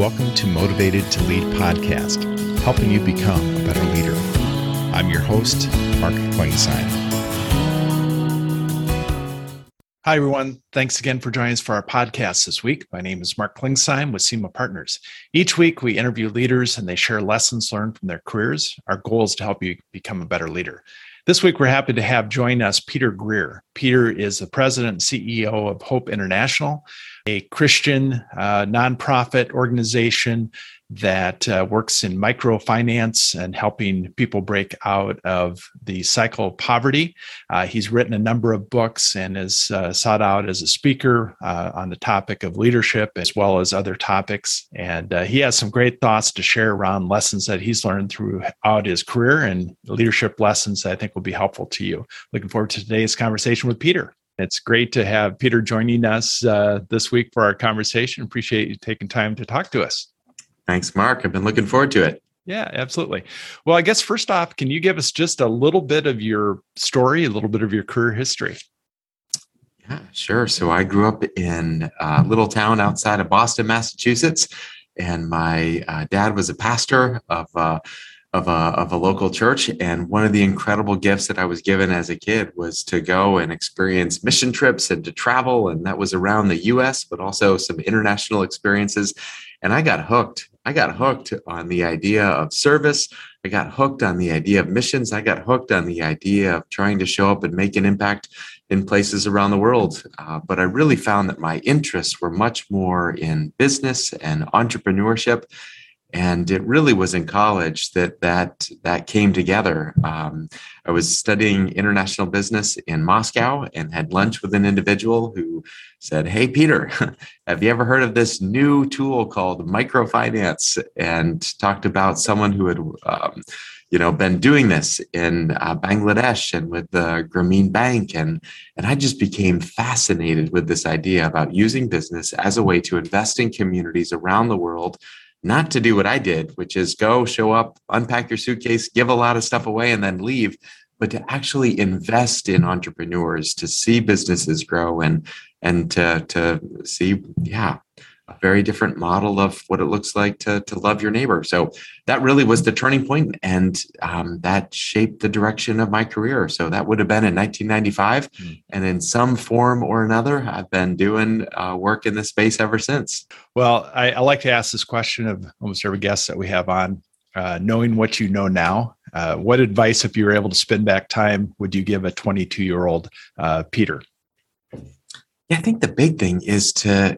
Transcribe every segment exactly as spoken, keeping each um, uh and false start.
Welcome to Motivated to Lead podcast, helping you become a better leader. I'm your host, Mark Klingsheim. Hi, everyone. Thanks again for joining us for our podcast this week. My name is Mark Klingsheim with SEMA Partners. Each week, we interview leaders and they share lessons learned from their careers. Our goal is to help you become a better leader. This week, we're happy to have join us Peter Greer. Peter is the president and C E O of Hope International, a Christian uh, nonprofit organization that uh, works in microfinance and helping people break out of the cycle of poverty. Uh, he's written a number of books and is uh, sought out as a speaker uh, on the topic of leadership as well as other topics. And uh, he has some great thoughts to share around lessons that he's learned throughout his career and leadership lessons that I think will be helpful to you. Looking forward to today's conversation with Peter. It's great to have Peter joining us uh, this week for our conversation. Appreciate you taking time to talk to us. Thanks, Mark. I've been looking forward to it. Yeah, absolutely. Well, I guess first off, can you give us just a little bit of your story, a little bit of your career history? Yeah, sure. So I grew up in a little town outside of Boston, Massachusetts, and my uh, dad was a pastor of uh, of a, of a local church. And one of the incredible gifts that I was given as a kid was to go and experience mission trips and to travel. And that was around the U S, but also some international experiences. And I got hooked. I got hooked on the idea of service. I got hooked on the idea of missions. I got hooked on the idea of trying to show up and make an impact in places around the world. Uh, but I really found that my interests were much more in business and entrepreneurship. And it really was in college that that, that came together. Um, I was studying international business in Moscow and had lunch with an individual who said, "Hey, Peter, have you ever heard of this new tool called microfinance?" And talked about someone who had um, you know, been doing this in uh, Bangladesh and with the Grameen Bank. And, and I just became fascinated with this idea about using business as a way to invest in communities around the world. Not to do what I did, which is go, show up, unpack your suitcase, give a lot of stuff away, and then leave, but to actually invest in entrepreneurs, to see businesses grow and and to to see, yeah, a very different model of what it looks like to, to love your neighbor. So that really was the turning point, and um, that shaped the direction of my career. So that would have been in nineteen ninety-five. Mm. And in some form or another, I've been doing uh, work in this space ever since. Well, I, I like to ask this question of almost every guest that we have on, uh, knowing what you know now, uh, what advice, if you were able to spin back time, would you give a twenty-two-year-old uh, Peter? Yeah, I think the big thing is to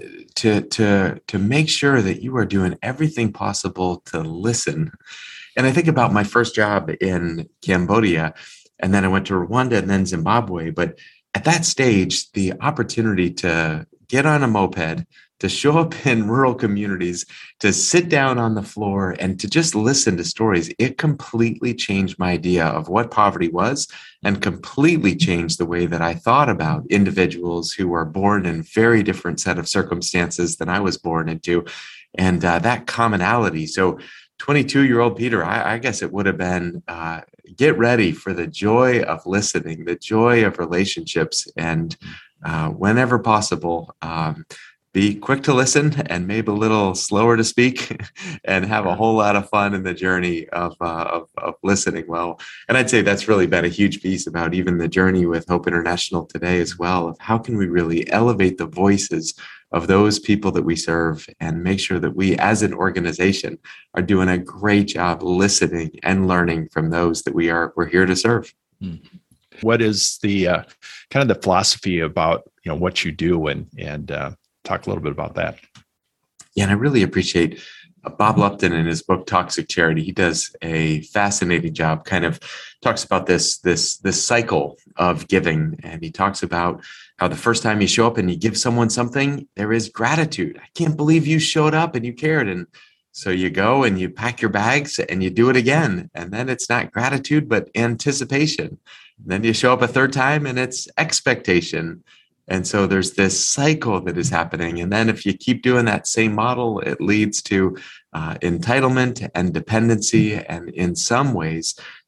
to to to make sure that you are doing everything possible to listen. And I think about my first job in Cambodia, and then I went to Rwanda and then Zimbabwe. But at that stage, the opportunity to get on a moped, to show up in rural communities, to sit down on the floor and to just listen to stories, it completely changed my idea of what poverty was and completely changed the way that I thought about individuals who were born in very different set of circumstances than I was born into, and uh, that commonality. So twenty-two-year-old Peter, I, I guess it would have been uh, get ready for the joy of listening, the joy of relationships, and uh, whenever possible, um, be quick to listen and maybe a little slower to speak and have a whole lot of fun in the journey of, uh, of, of listening well. And I'd say that's really been a huge piece about even the journey with Hope International today as well, of how can we really elevate the voices of those people that we serve and make sure that we as an organization are doing a great job listening and learning from those that we are, we're here to serve. What is the uh, kind of the philosophy about, you know, what you do and, and, uh, talk a little bit about that. Yeah, and I really appreciate uh, Bob Lupton in his book Toxic Charity. He does a fascinating job, kind of talks about this this this cycle of giving, and he talks about how the first time you show up and you give someone something, there is gratitude. I can't believe you showed up and you cared, and so you go and you pack your bags and you do it again, and then it's not gratitude but anticipation. And then you show up a third time and it's expectation. And so there's this cycle that is happening. And then if you keep doing that same model, it leads to uh, entitlement and dependency. And in some ways,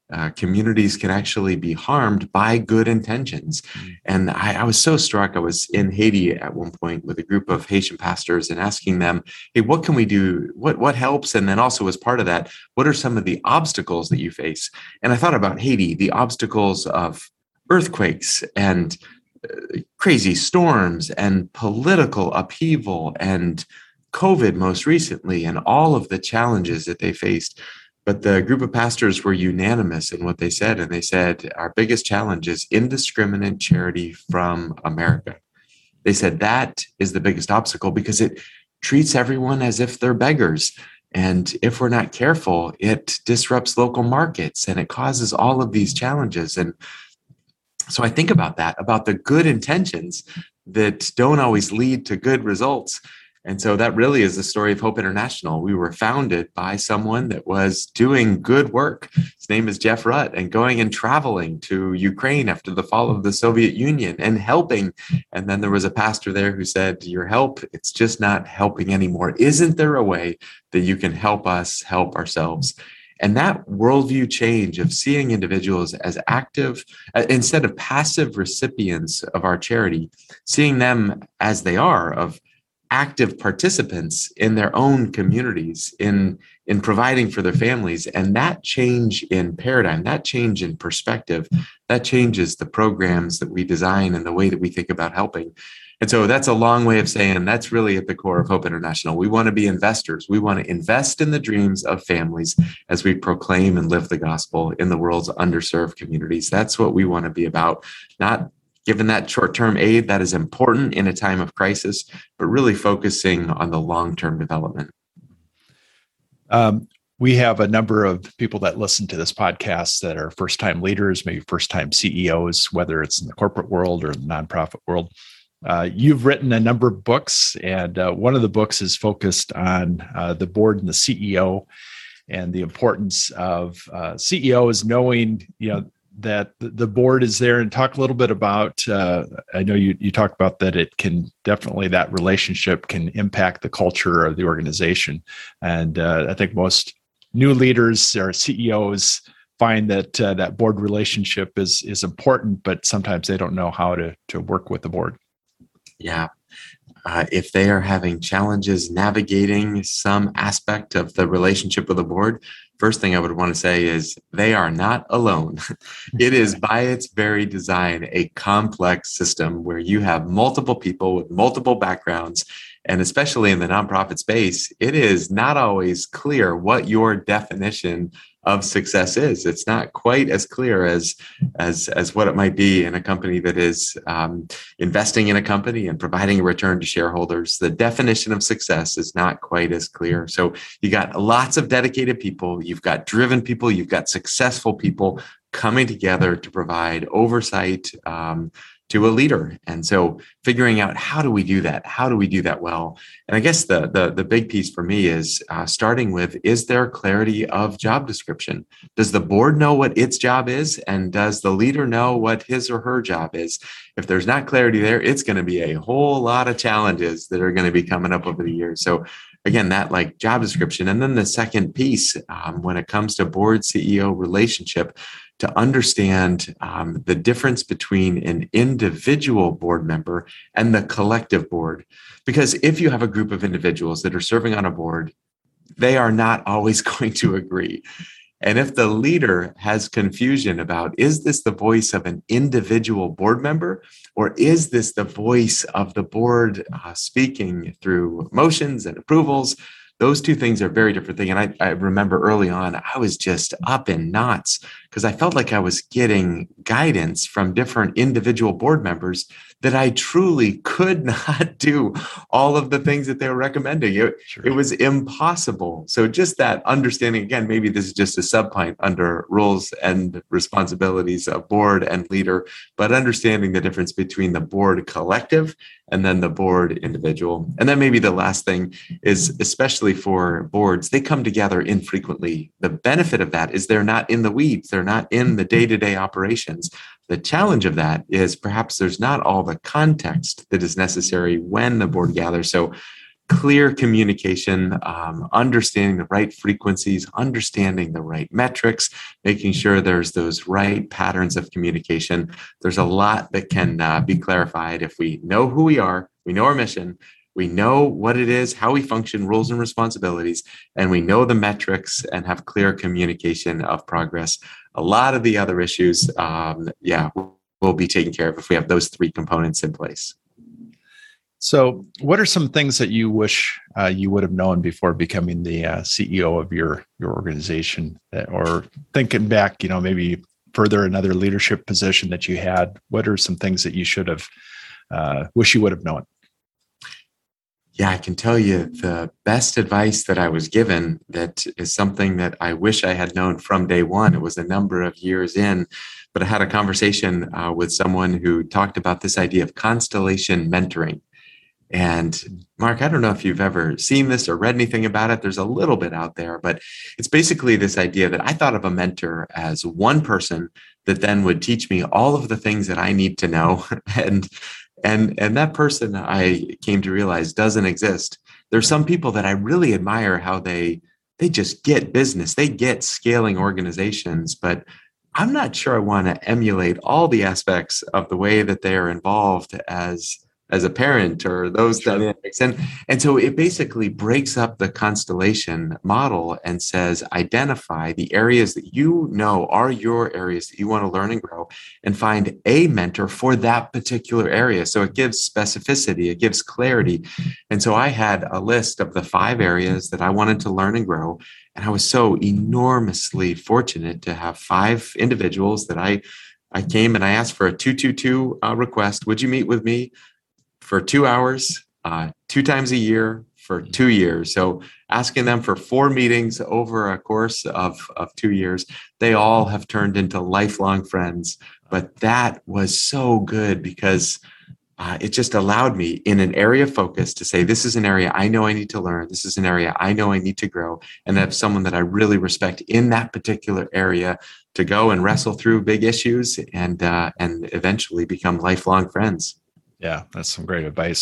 uh, communities can actually be harmed by good intentions. Mm. And I, I was so struck. I was in Haiti at one point with a group of Haitian pastors and asking them, hey, what can we do? What, what helps? And then also as part of that, what are some of the obstacles that you face? And I thought about Haiti, the obstacles of earthquakes and uh, crazy storms and political upheaval and COVID most recently, and all of the challenges that they faced. But the group of pastors were unanimous in what they said. And they said, our biggest challenge is indiscriminate charity from America. They said that is the biggest obstacle because it treats everyone as if they're beggars. And if we're not careful, it disrupts local markets and it causes all of these challenges. And so I think about that, about the good intentions that don't always lead to good results. And so that really is the story of Hope International. We were founded by someone that was doing good work. His name is Jeff Rutt, and going and traveling to Ukraine after the fall of the Soviet Union and helping. And then there was a pastor there who said, your help, it's just not helping anymore. Isn't there a way that you can help us help ourselves? And that worldview change of seeing individuals as active, uh, instead of passive recipients of our charity, seeing them as they are, of active participants in their own communities, in, in providing for their families. And that change in paradigm, that change in perspective, that changes the programs that we design and the way that we think about helping. And so that's a long way of saying that's really at the core of Hope International. We want to be investors. We want to invest in the dreams of families as we proclaim and live the gospel in the world's underserved communities. That's what we want to be about, not given that short-term aid that is important in a time of crisis, but really focusing on the long-term development. Um, we have a number of people that listen to this podcast that are first-time leaders, maybe first-time C E Os, whether it's in the corporate world or the nonprofit world. Uh, you've written a number of books, and uh, one of the books is focused on uh, the board and the C E O and the importance of uh, C E Os knowing, you know, that the board is there. And talk a little bit about, uh, I know you, you talked about that it can definitely, that relationship can impact the culture of the organization. And uh, I think most new leaders or C E Os find that uh, that board relationship is is important, but sometimes they don't know how to to work with the board. Yeah. Uh, if they are having challenges navigating some aspect of the relationship with the board, first thing I would want to say is they are not alone. It is by its very design a complex system where you have multiple people with multiple backgrounds. And especially in the nonprofit space, it is not always clear what your definition of success is. It's not quite as clear as as as what it might be in a company that is um, investing in a company and providing a return to shareholders. The definition of success is not quite as clear. So you got lots of dedicated people, you've got driven people, you've got successful people coming together to provide oversight um, to a leader. And so figuring out how do we do that? How do we do that well? And I guess the the, the big piece for me is uh, starting with, is there clarity of job description? Does the board know what its job is? And does the leader know what his or her job is? If there's not clarity there, it's going to be a whole lot of challenges that are going to be coming up over the years. So again, that like job description. And then the second piece, um, when it comes to board C E O relationship, to understand um, the difference between an individual board member and the collective board. Because if you have a group of individuals that are serving on a board, they are not always going to agree. And if the leader has confusion about, is this the voice of an individual board member, or is this the voice of the board uh, speaking through motions and approvals? Those two things are very different things. And I, I remember early on, I was just up in knots because I felt like I was getting guidance from different individual board members that I truly could not do all of the things that they were recommending. It, sure. It was impossible. So just that understanding, again, maybe this is just a subpoint under roles and responsibilities of board and leader, but understanding the difference between the board collective and then the board individual. And then maybe the last thing is, especially for boards, they come together infrequently. The benefit of that is they're not in the weeds. They're not in the day-to-day operations. The challenge of that is perhaps there's not all the context that is necessary when the board gathers. So clear communication, um, understanding the right frequencies, understanding the right metrics, making sure there's those right patterns of communication. There's a lot that can uh, be clarified if we know who we are, we know our mission, we know what it is, how we function, roles and responsibilities, and we know the metrics and have clear communication of progress. A lot of the other issues, um, yeah, will be taken care of if we have those three components in place. So what are some things that you wish uh, you would have known before becoming the uh, C E O of your, your organization, that, or thinking back, you know, maybe further another leadership position that you had? What are some things that you should have, uh, wish you would have known? Yeah, I can tell you the best advice that I was given that is something that I wish I had known from day one. It was a number of years in, but I had a conversation uh, with someone who talked about this idea of constellation mentoring. And Mark, I don't know if you've ever seen this or read anything about it. There's a little bit out there, but it's basically this idea that I thought of a mentor as one person that then would teach me all of the things that I need to know. and and and that person, I came to realize, doesn't exist. There's some people that I really admire how they they just get business. They get scaling organizations, but I'm not sure I want to emulate all the aspects of the way that they are involved as as a parent or those sure. dynamics. And, and so it basically breaks up the constellation model and says, identify the areas that you know are your areas that you want to learn and grow, and find a mentor for that particular area. So it gives specificity, it gives clarity. And so I had a list of the five areas that I wanted to learn and grow. And I was so enormously fortunate to have five individuals that I, I came and I asked for a two two two uh, request. Would you meet with me for two hours, uh, two times a year for two years? So asking them for four meetings over a course of, of two years, they all have turned into lifelong friends. But that was so good because uh, it just allowed me in an area of focus to say, this is an area I know I need to learn. This is an area I know I need to grow. And have someone that I really respect in that particular area to go and wrestle through big issues and uh, and eventually become lifelong friends. Yeah, that's some great advice.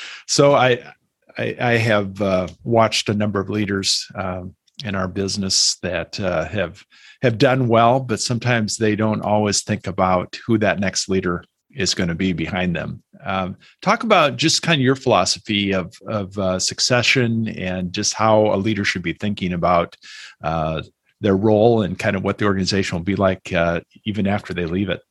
So I, I, I have uh, watched a number of leaders um, in our business that uh, have have done well, but sometimes they don't always think about who that next leader is going to be behind them. Um, talk about just kind of your philosophy of of uh, succession and just how a leader should be thinking about uh, their role and kind of what the organization will be like uh, even after they leave it.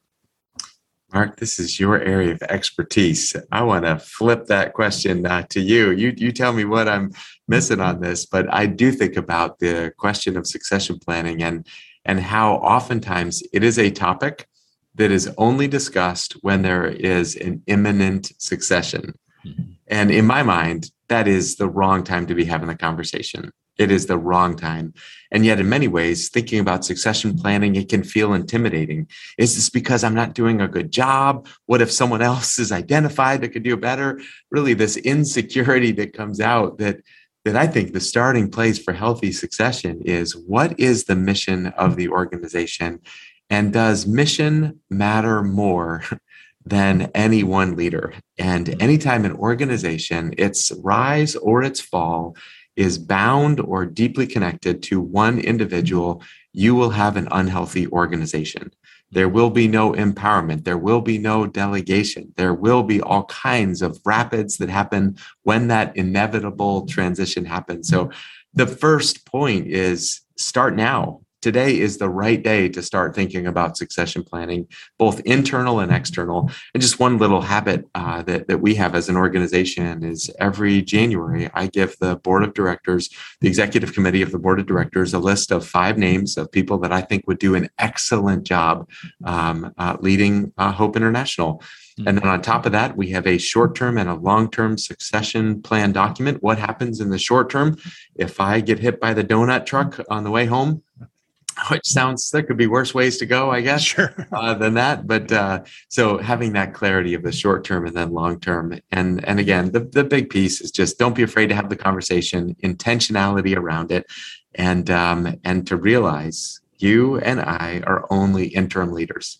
Mark, this is your area of expertise. I want to flip that question uh, to you. You you tell me what I'm missing on this, but I do think about the question of succession planning and, and how oftentimes it is a topic that is only discussed when there is an imminent succession. Mm-hmm. And in my mind, that is the wrong time to be having the conversation. It is the wrong time. And yet in many ways, thinking about succession planning, it can feel intimidating. Is this because I'm not doing a good job? What if someone else is identified that could do better? Really, this insecurity that comes out that, that I think the starting place for healthy succession is, what is the mission of the organization? And does mission matter more than any one leader? And anytime an organization, its rise or its fall, is bound or deeply connected to one individual, you will have an unhealthy organization. There will be no empowerment. There will be no delegation. There will be all kinds of rapids that happen when that inevitable transition happens. So the first point is start now. Today is the right day to start thinking about succession planning, both internal and external. And just one little habit uh, that, that we have as an organization is every January, I give the board of directors, the executive committee of the board of directors, a list of five names of people that I think would do an excellent job um, uh, leading uh, Hope International. And then on top of that, we have a short-term and a long-term succession plan document. What happens in the short term if I get hit by the donut truck on the way home? Which sounds, there could be worse ways to go, I guess, sure. uh, than that. But uh, so having that clarity of the short term and then long term. And, and again, the, the big piece is just don't be afraid to have the conversation, intentionality around it, and um, and to realize you and I are only interim leaders.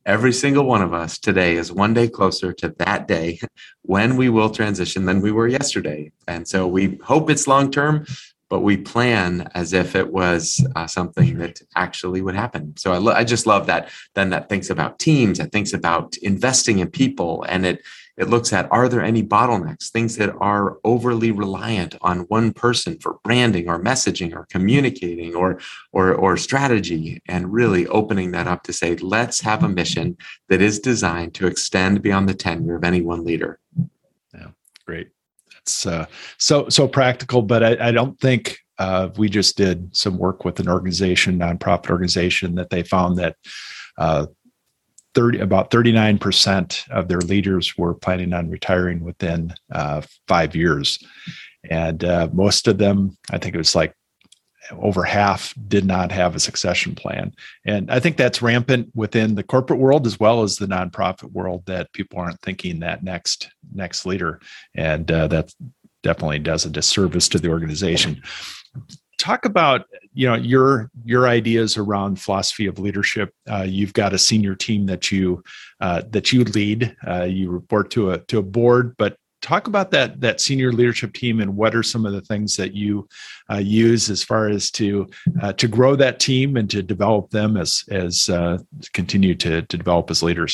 every single one of us today is one day closer to that day when we will transition than we were yesterday. And so we hope it's long-term, but we plan as if it was uh, something that actually would happen. So I, lo- I just love that. Then that thinks about teams, that thinks about investing in people, and it it looks at, are there any bottlenecks, things that are overly reliant on one person for branding or messaging or communicating or or or strategy, and really opening that up to say, let's have a mission that is designed to extend beyond the tenure of any one leader. Yeah, great. It's uh, so so practical, but I, I don't think uh, we just did some work with an organization, nonprofit organization, that they found that uh, thirty about thirty-nine percent of their leaders were planning on retiring within uh, five years, and uh, most of them, I think it was like over half, did not have a succession plan. And I think that's rampant within the corporate world as well as the nonprofit world, that people aren't thinking that next next leader. And uh, that definitely does a disservice to the organization. Talk about, you know, your your ideas around philosophy of leadership. Uh, you've got a senior team that you uh, that you lead. Uh, you report to a to a board, but talk about that that senior leadership team, and what are some of the things that you uh, use as far as to uh, to grow that team and to develop them as as uh, continue to to develop as leaders.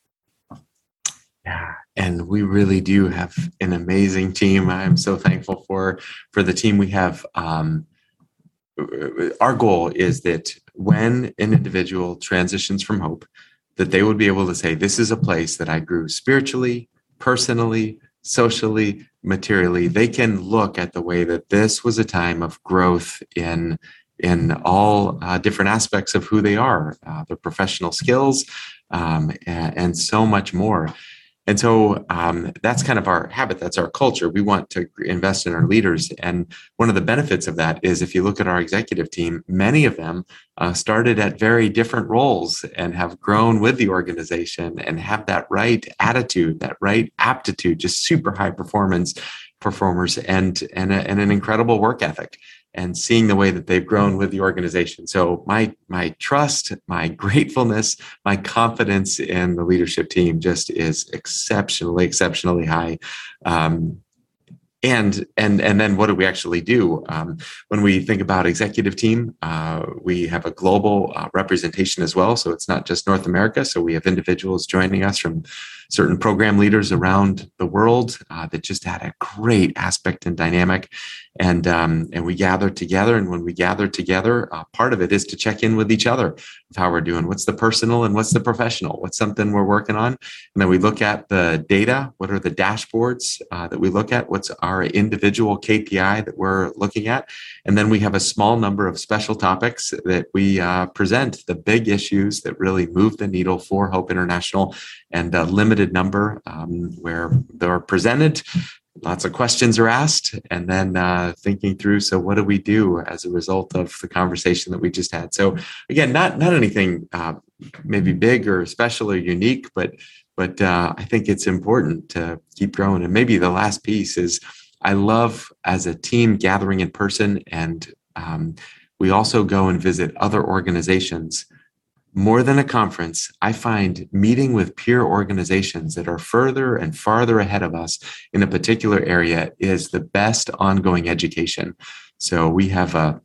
Yeah, and we really do have an amazing team. I'm so thankful for for the team we have. Um, our goal is that when an individual transitions from Hope, that they would be able to say, "This is a place that I grew spiritually, personally, socially, materially." They can look at the way that this was a time of growth in in all uh, different aspects of who they are, uh, their professional skills, um, and, and so much more. And so um, that's kind of our habit. That's our culture. We want to invest in our leaders. And one of the benefits of that is, if you look at our executive team, many of them uh, started at very different roles and have grown with the organization and have that right attitude, that right aptitude, just super high performance performers, and, and, a, and an incredible work ethic, and seeing the way that they've grown with the organization. So my my trust, my gratefulness, my confidence in the leadership team just is exceptionally, exceptionally high. Um, And and and then what do we actually do? Um, when we think about executive team, uh, we have a global uh, representation as well. So it's not just North America. So we have individuals joining us from certain program leaders around the world uh, that just had a great aspect and dynamic. And um, and we gather together. And when we gather together, uh, part of it is to check in with each other of how we're doing. What's the personal and what's the professional? What's something we're working on? And then we look at the data. What are the dashboards uh, that we look at? What's our individual K P I that we're looking at? And then we have a small number of special topics that we uh, present, the big issues that really move the needle for Hope International, and a limited number um, where they're presented. Lots of questions are asked, and then uh, thinking through, so what do we do as a result of the conversation that we just had? So again, not not anything uh, maybe big or special or unique, but but uh, I think it's important to keep growing. And maybe the last piece is, I love as a team gathering in person, and um, we also go and visit other organizations. More than a conference, I find meeting with peer organizations that are further and farther ahead of us in a particular area is the best ongoing education. So we have a,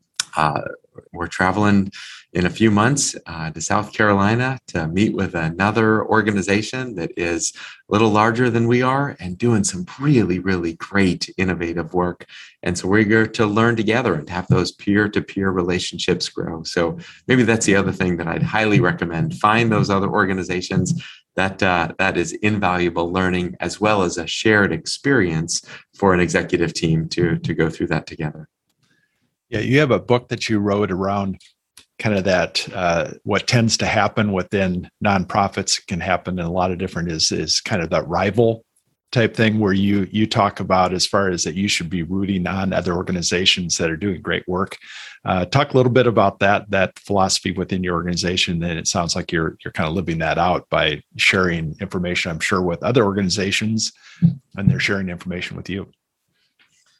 uh, we're traveling in a few months uh, to South Carolina to meet with another organization that is a little larger than we are and doing some really, really great innovative work. And so we're here to learn together and have those peer-to-peer relationships grow. So maybe that's the other thing that I'd highly recommend. Find those other organizations. That uh, that is invaluable learning, as well as a shared experience for an executive team to, to go through that together. Yeah, you have a book that you wrote around kind of that uh, what tends to happen within nonprofits can happen in a lot of different is is kind of that rival type thing, where you you talk about as far as that you should be rooting on other organizations that are doing great work. Uh, talk a little bit about that that philosophy within your organization. And it sounds like you're you're kind of living that out by sharing information, I'm sure, with other organizations, and they're sharing information with you.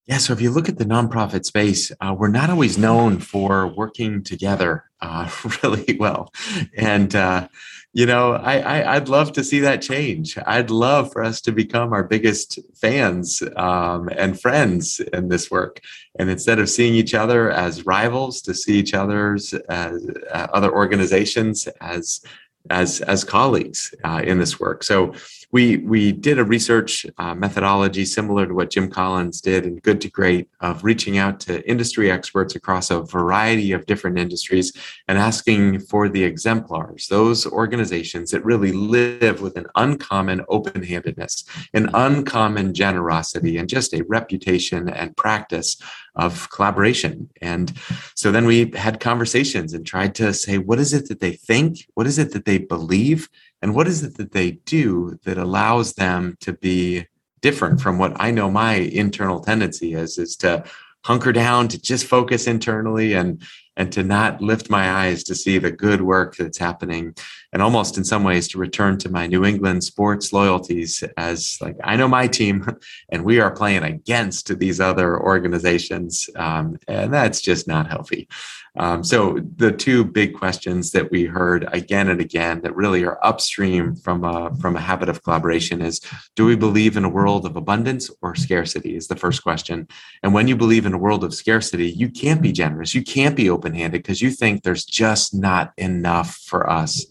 Yeah, so if you look at the nonprofit space, uh, we're not always known for working together uh, really well. And, uh, you know, I, I, I'd love to see that change. I'd love for us to become our biggest fans um, and friends in this work. And instead of seeing each other as rivals, to see each other's as uh, other organizations as as as colleagues uh, in this work. So we we did a research uh, methodology similar to what Jim Collins did in Good to Great, of reaching out to industry experts across a variety of different industries and asking for the exemplars, those organizations that really live with an uncommon open-handedness, an uncommon generosity, and just a reputation and practice of collaboration. And so then we had conversations and tried to say, what is it that they think? What is it that they believe? And what is it that they do that allows them to be different from what I know my internal tendency is, is to hunker down, to just focus internally and, and to not lift my eyes to see the good work that's happening. And almost in some ways to return to my New England sports loyalties as like, I know my team and we are playing against these other organizations. Um, and that's just not healthy. Um, so the two big questions that we heard again and again that really are upstream from a, from a habit of collaboration is, do we believe in a world of abundance or scarcity is the first question. And when you believe in a world of scarcity, you can't be generous. You can't be open-handed because you think there's just not enough for us.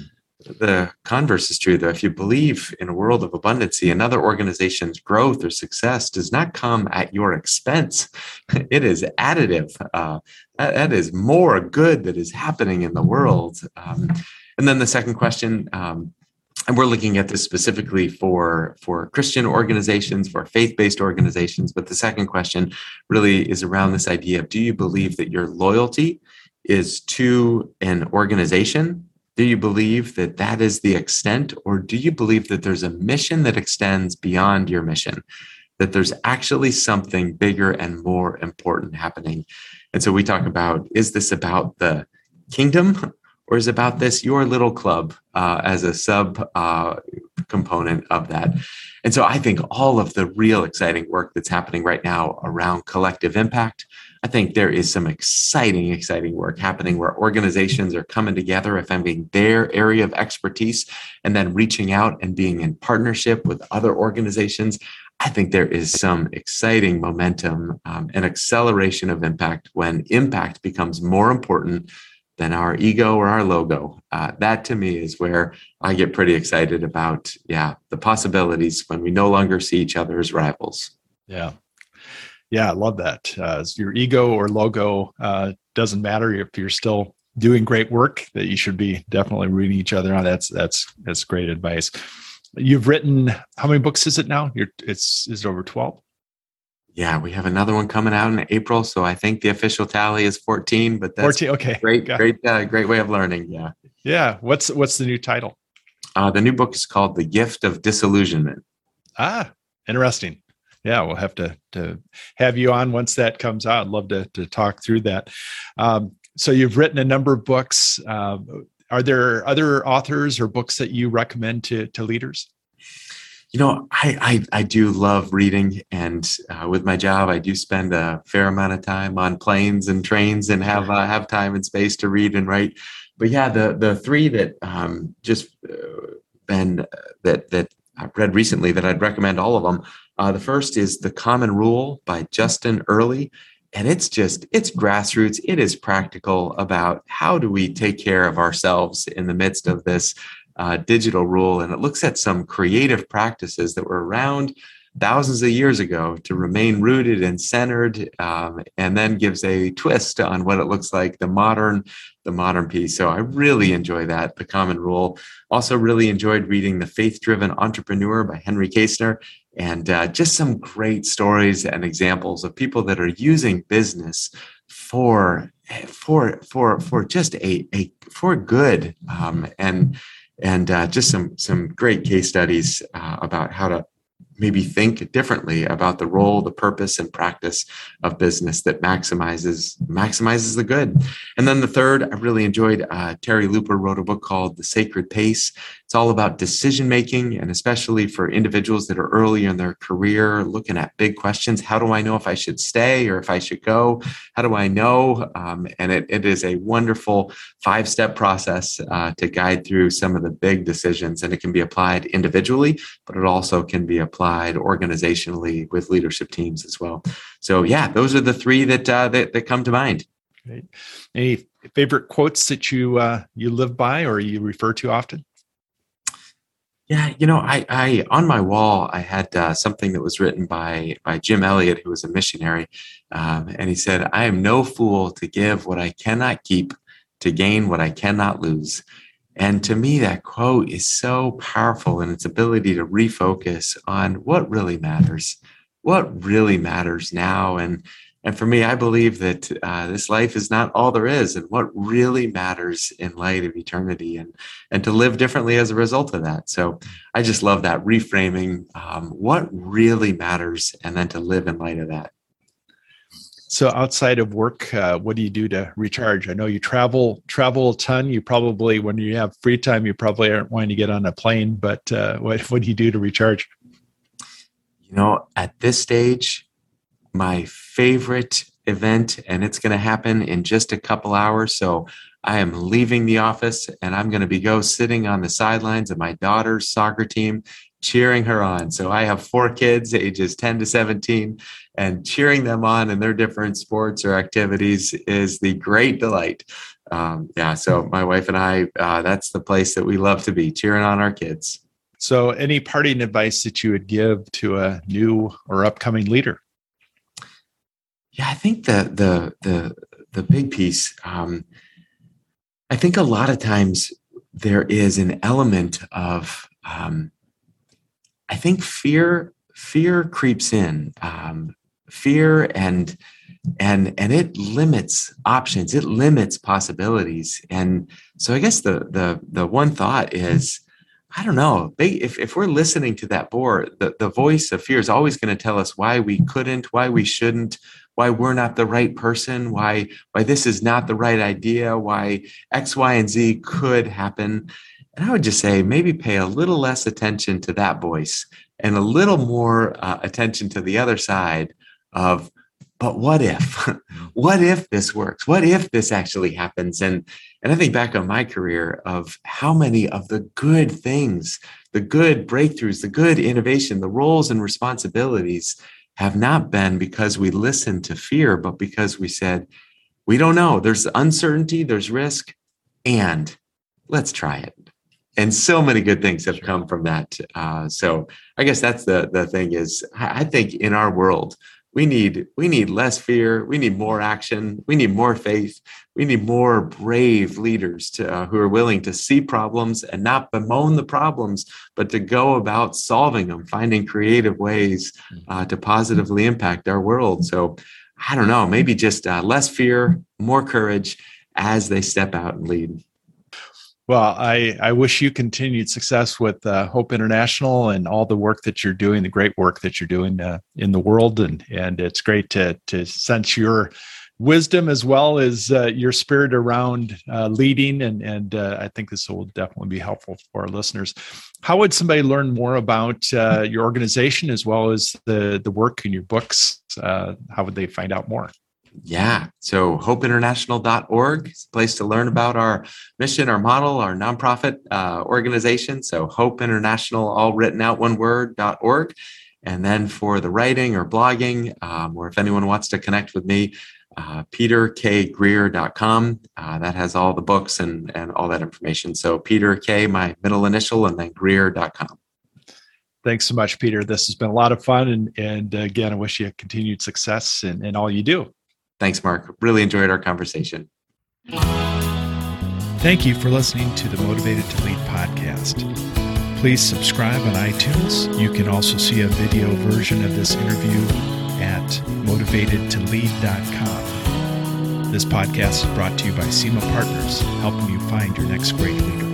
The converse is true, though. If you believe in a world of abundancy, another organization's growth or success does not come at your expense. It is additive. Uh, that, that is more good that is happening in the world. Um, and then the second question, um, and we're looking at this specifically for, for Christian organizations, for faith-based organizations. But the second question really is around this idea of, do you believe that your loyalty is to an organization? Do you believe that that is the extent, or do you believe that there's a mission that extends beyond your mission, that there's actually something bigger and more important happening? And so we talk about, is this about the kingdom, or is it about this, your little club uh, as a sub uh, component of that? And so I think all of the real exciting work that's happening right now around collective impact, I think there is some exciting, exciting work happening where organizations are coming together, finding their area of expertise, and then reaching out and being in partnership with other organizations. I think there is some exciting momentum um, and acceleration of impact when impact becomes more important than our ego or our logo. Uh, that to me is where I get pretty excited about, yeah, the possibilities when we no longer see each other as rivals. Yeah. Yeah, I love that. Uh, your ego or logo uh, doesn't matter if you're still doing great work. That you should be definitely reading each other on. That's that's that's great advice. You've written, how many books is it now? You're, it's is it over twelve? Yeah, we have another one coming out in April, so I think the official tally is fourteen. But that's fourteen. Okay, great, Got great, uh, great way of learning. Yeah, yeah. What's what's the new title? Uh, the new book is called The Gift of Disillusionment. Ah, interesting. Yeah, we'll have to, to have you on once that comes out. I'd love to, to talk through that. Um, so you've written a number of books. Uh, are there other authors or books that you recommend to, to leaders? You know, I, I, I do love reading, and uh, with my job, I do spend a fair amount of time on planes and trains and have uh, have time and space to read and write. But yeah, the the three that um, just uh, been uh, that that I've read recently that I'd recommend all of them. Uh, the first is The Common Rule by Justin Earley. And it's just, it's grassroots. It is practical about how do we take care of ourselves in the midst of this uh, digital rule. And it looks at some creative practices that were around thousands of years ago to remain rooted and centered, um, and then gives a twist on what it looks like, the modern, the modern piece. So I really enjoy that, The Common Rule. Also really enjoyed reading The Faith-Driven Entrepreneur by Henry Kaestner, and uh, just some great stories and examples of people that are using business for, for, for, for just a, a for good, um, and, and uh, just some, some great case studies uh, about how to maybe think differently about the role, the purpose, and practice of business that maximizes maximizes the good. And then the third, I really enjoyed, uh, Terry Looper wrote a book called The Sacred Pace. It's all about decision making, and especially for individuals that are early in their career, looking at big questions. How do I know if I should stay or if I should go? How do I know? Um, and it, it is a wonderful five-step process uh, to guide through some of the big decisions. And it can be applied individually, but it also can be applied organizationally with leadership teams as well. So yeah, those are the three that uh, that, that come to mind. Great. Any favorite quotes that you uh, you live by or you refer to often? Yeah, you know, I, I on my wall, I had uh, something that was written by by Jim Elliot, who was a missionary, um, and he said, "I am no fool to give what I cannot keep, to gain what I cannot lose." And to me, that quote is so powerful in its ability to refocus on what really matters, what really matters now. And And for me, I believe that uh, this life is not all there is, and what really matters in light of eternity, and and to live differently as a result of that. So I just love that reframing, um, what really matters, and then to live in light of that. So outside of work, uh, what do you do to recharge? I know you travel travel a ton. You probably, when you have free time, you probably aren't wanting to get on a plane, but uh, what, what do you do to recharge? You know, at this stage, my favorite event, and it's going to happen in just a couple hours. So I am leaving the office and I'm going to be go sitting on the sidelines of my daughter's soccer team, cheering her on. So I have four kids, ages ten to seventeen, and cheering them on in their different sports or activities is the great delight. Um, yeah. So my wife and I, uh, that's the place that we love to be, cheering on our kids. So any parting advice that you would give to a new or upcoming leader? Yeah, I think the the the the big piece. Um, I think a lot of times there is an element of, um, I think fear. Fear creeps in. Um, fear and and and it limits options. It limits possibilities. And so I guess the the the one thought is, I don't know. They, if if we're listening to that board, the the voice of fear is always going to tell us why we couldn't, why we shouldn't, why we're not the right person, why why this is not the right idea, why X, Y, and Z could happen. And I would just say maybe pay a little less attention to that voice and a little more uh, attention to the other side of, but what if? What if this works? What if this actually happens? And and I think back on my career of how many of the good things, the good breakthroughs, the good innovation, the roles and responsibilities have not been because we listened to fear, but because we said, we don't know. There's uncertainty, there's risk, and let's try it. And so many good things have come from that. Uh, so I guess that's the the thing is, I think in our world, we need we need less fear. We need more action. We need more faith. We need more brave leaders to, uh, who are willing to see problems and not bemoan the problems, but to go about solving them, finding creative ways uh, to positively impact our world. So I don't know, maybe just uh, less fear, more courage as they step out and lead. Well, I, I wish you continued success with uh, Hope International and all the work that you're doing, the great work that you're doing uh, in the world. And, and it's great to, to sense your wisdom as well as uh, your spirit around uh, leading. And, and uh, I think this will definitely be helpful for our listeners. How would somebody learn more about uh, your organization as well as the, the work in your books? Uh, how would they find out more? Yeah. So hope international dot org is a place to learn about our mission, our model, our nonprofit uh, organization. So Hope International, all written out one word, .org. And then for the writing or blogging, um, or if anyone wants to connect with me, uh, peter k greer dot com. Uh, that has all the books and, and all that information. So Peter K, my middle initial, and then greer dot com. Thanks so much, Peter. This has been a lot of fun. And, and again, I wish you continued success in, in all you do. Thanks, Mark. Really enjoyed our conversation. Thank you for listening to the Motivated to Lead podcast. Please subscribe on iTunes. You can also see a video version of this interview at motivated to lead dot com. This podcast is brought to you by SEMA Partners, helping you find your next great leader.